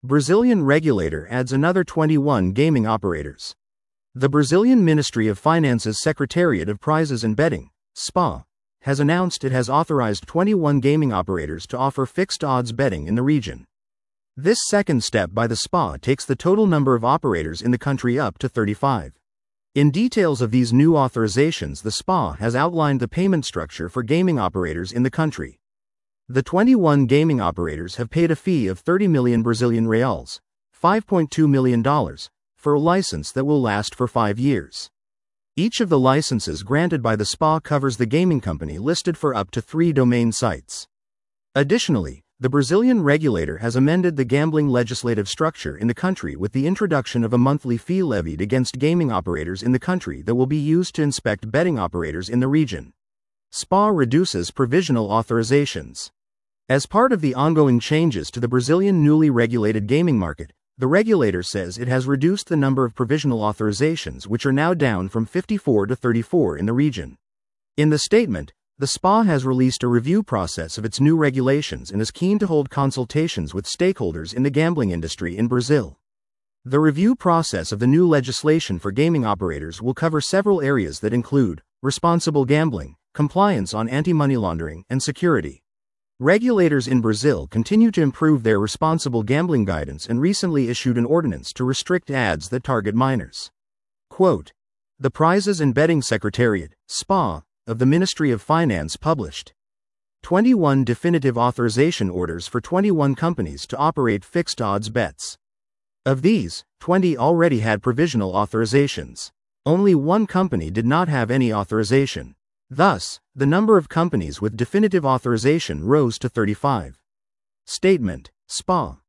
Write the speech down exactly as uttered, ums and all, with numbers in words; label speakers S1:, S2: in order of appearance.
S1: Brazilian regulator adds another twenty-one gaming operators. The Brazilian Ministry of Finance's Secretariat of Prizes and Betting, S P A, has announced it has authorized twenty-one gaming operators to offer fixed-odds betting in the region. This second step by the S P A takes the total number of operators in the country up to thirty-five. In details of these new authorizations, the S P A has outlined the payment structure for gaming operators in the country. The twenty-one gaming operators have paid a fee of thirty million Brazilian reals, five point two million dollars, for a license that will last for five years. Each of the licenses granted by the S P A covers the gaming company listed for up to three domain sites. Additionally, the Brazilian regulator has amended the gambling legislative structure in the country with the introduction of a monthly fee levied against gaming operators in the country that will be used to inspect betting operators in the region. S P A reduces provisional authorizations. As part of the ongoing changes to the Brazilian newly regulated gaming market, the regulator says it has reduced the number of provisional authorizations, which are now down from fifty-four to thirty-four in the region. In the statement, the S P A has released a review process of its new regulations and is keen to hold consultations with stakeholders in the gambling industry in Brazil. The review process of the new legislation for gaming operators will cover several areas that include responsible gambling, compliance on anti-money laundering, and security. Regulators in Brazil continue to improve their responsible gambling guidance and recently issued an ordinance to restrict ads that target minors. Quote, the Prizes and Betting Secretariat, S P A, of the Ministry of Finance published twenty-one definitive authorization orders for twenty-one companies to operate fixed odds bets. Of these, twenty already had provisional authorizations. Only one company did not have any authorization. Thus, the number of companies with definitive authorization rose to thirty-five. Statement, S P A.